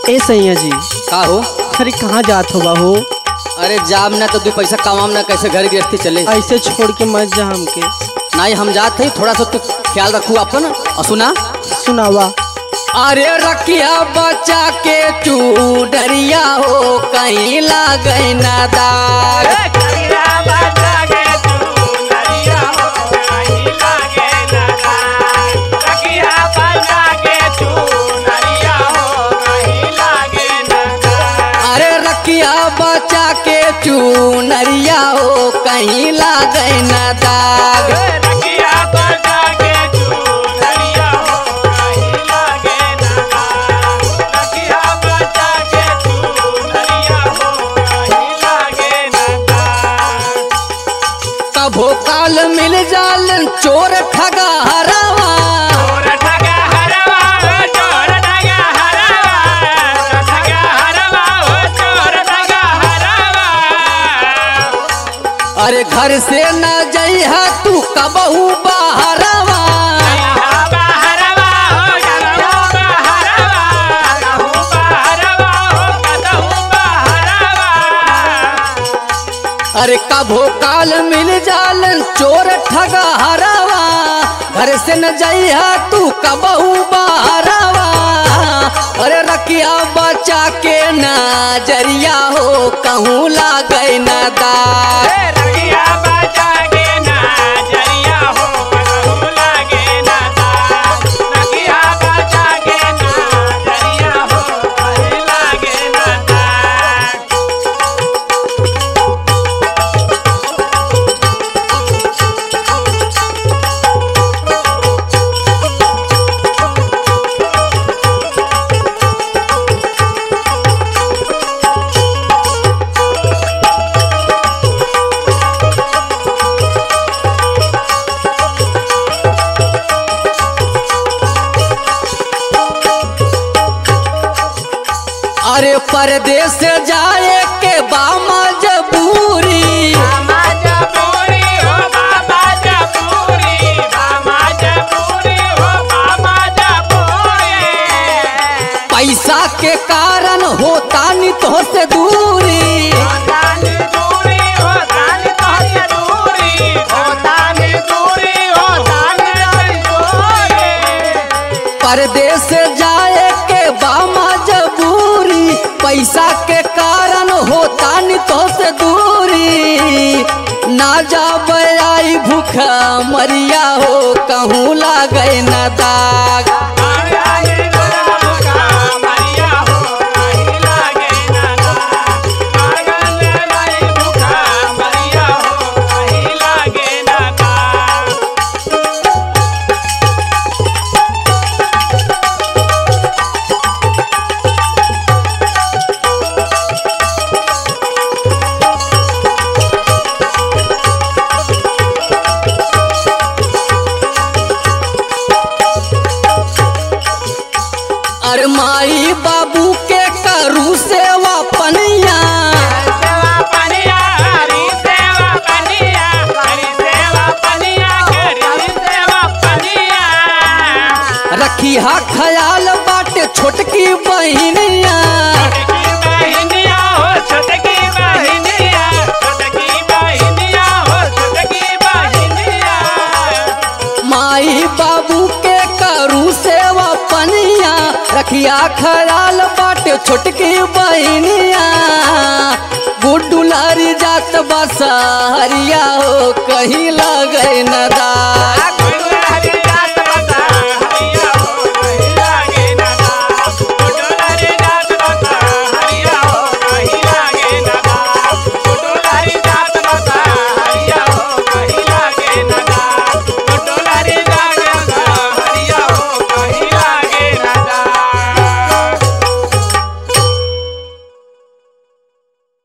ए सैया जी, का हो? अरे कहाँ जात हो बाहू? अरे जाब ना तो 2 पैसा कमाम ना, कैसे घर गृहस्थी चले। ऐसे छोड़ के मत जा हमके। नहीं हम जात है, थोड़ा सा तू ख्याल रखू अपन। और सुना सुनावा। अरे रखिया बचा के चूडरिया हो, कहीं लागे ना दाग। बचा के चूनरिया हो, कहीं लागे ना दाग। कभो काल मिल जाल चोर ठगा हरावा। अरे घर से न जइहा तू कबहू बहरवा। अरे कभो काल मिल जालन चोर ठगा हरावा। घर से न जइहा तू कबहू बहरवा। अरे रखिया बचा के नजरिया हो, कहूँ लागे न दाग। अरे परदेश जाए के बामा जबूरी। पैसा के कारण होता नहीं तो से दूरी। परदेश जाए के बामा जबूरी। पैसा के कारण होता नहीं तो से दूरी। ना जाब आई भूखा मरिया हो, कहूँ लागे न दाग। अरे माई बाबू के करू सेवा पनिया। रखिया ख्याल बाटे छोटकी बहिनिया। माई बाबू के करू सेवा पनिया। रखिया ख्याल बाटे छोटकी बहिनिया। गुड्डू लारी जात बसहरिया हो, कहीं लागे न दाग।